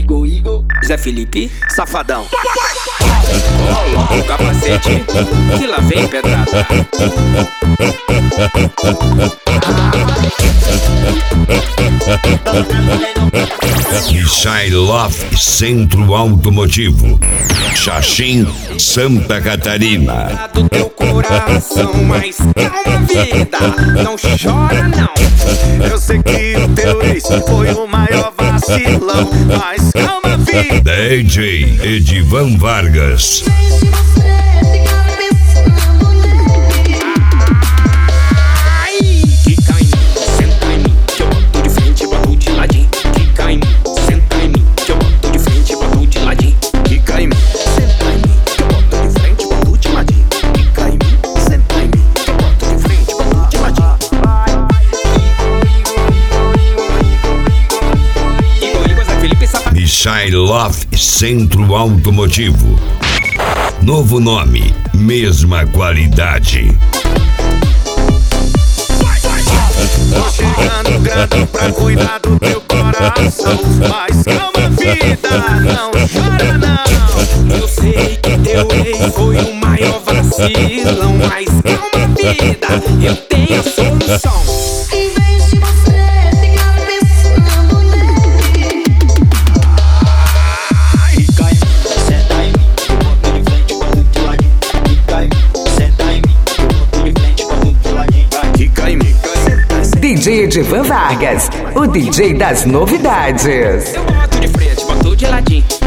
Igor, Zé Felipe, safadão. Coloca o capacete, que lá vem pedrada. Michailov Centro Automotivo, Xaxim, Santa Catarina. Do teu coração, mas calma vida, não chora não. Eu sei que o teu ex foi o maior vacilão, mas calma vida. DJ Edivan Vargas. Michailov Centro Automotivo. Novo nome, mesma qualidade. Tô chegando grande pra cuidar do teu coração, mas calma vida, não chora não. Eu sei que teu ex foi o maior vacilão, mas calma vida, eu tenho a solução. DJ Edivan Vargas, o DJ das novidades. Eu boto de frente, boto de ladinho.